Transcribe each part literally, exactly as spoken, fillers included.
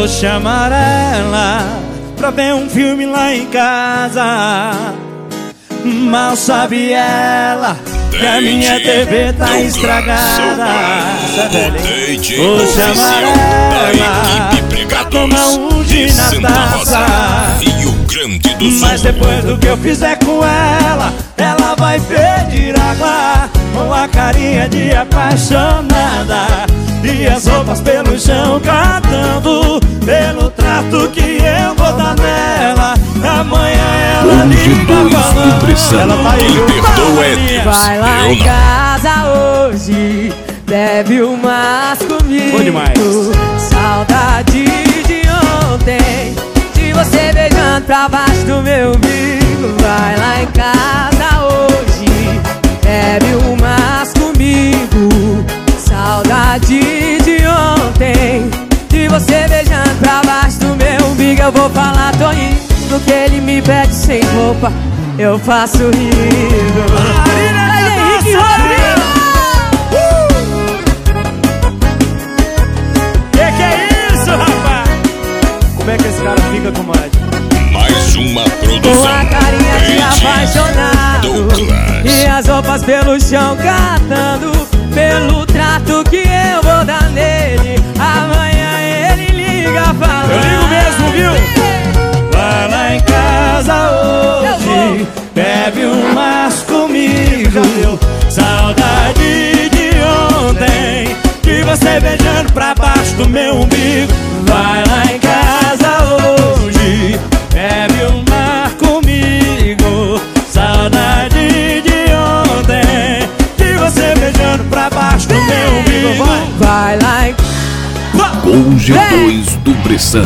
Vou chamar ela pra ver um filme lá em casa. Mal sabe ela que a minha T V tá estragada. Vou chamar ela pra tomar um gin na taça. Mas depois do que eu fizer com ela, ela vai pedir água com a carinha de apaixonada e as roupas pelo chão cantando pelo trato que eu vou dar nela. Amanhã ela liga falando, ela tá aí, vai lá em casa hoje, bebe umas comigo. Bom demais. Saudade de ontem, de você beijando pra baixo do meu umbigo. Vai lá em casa hoje, bebe umas comigo. Saudade de ontem, de você beijando pra baixo do meu umbigo. Eu vou falar, tô indo, que ele me pede sem roupa, eu faço rindo. Olha Henrique Rodrigo! Que que é isso, rapaz? Como é que esse cara fica, comadre? Mais uma produção. Com a carinha de apaixonado Douglas. e as roupas pelo chão catando pelo trato que eu vou dar nele. Amanhã ele liga falando. Eu ligo mesmo, viu? Vai lá em casa hoje, bebe umas comigo. Saudade de ontem, de você beijando pra baixo do meu umbigo. Vai lá em casa hoje, bebe uma comigo. Saudade de ontem, de você beijando pra baixo do meu umbigo. Vai lá em... Com G dois do Bressan.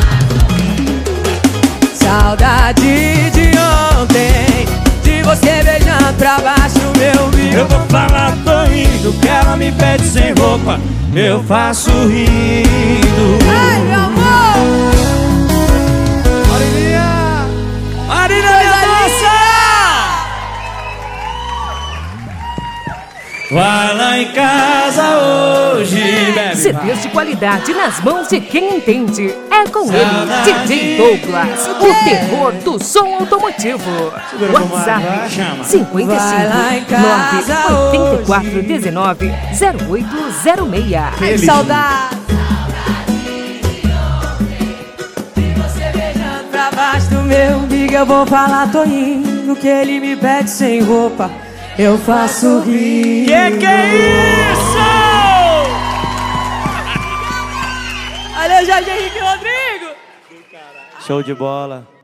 Saudade de ontem, de você beijando pra baixo do meu umbigo. Eu vou falar, tô indo, que ela me pede sem roupa, eu faço rindo. Ai, meu amor! Marilinha! Marilinha, minha moça! Vai lá em casa hoje, bebe. C Ds de qualidade nas mãos de quem entende. É com ele, D J Douglas, o terror do som automotivo. WhatsApp cinco cinco nove oito quatro um nove zero oito zero seis. Ai, saudade de você beijando pra baixo do meu umbigo. Eu vou falar, tô indo, que ele me pede sem roupa, eu faço rir. Que que é isso? Valeu, Jorge Henrique Rodrigo! Show de bola.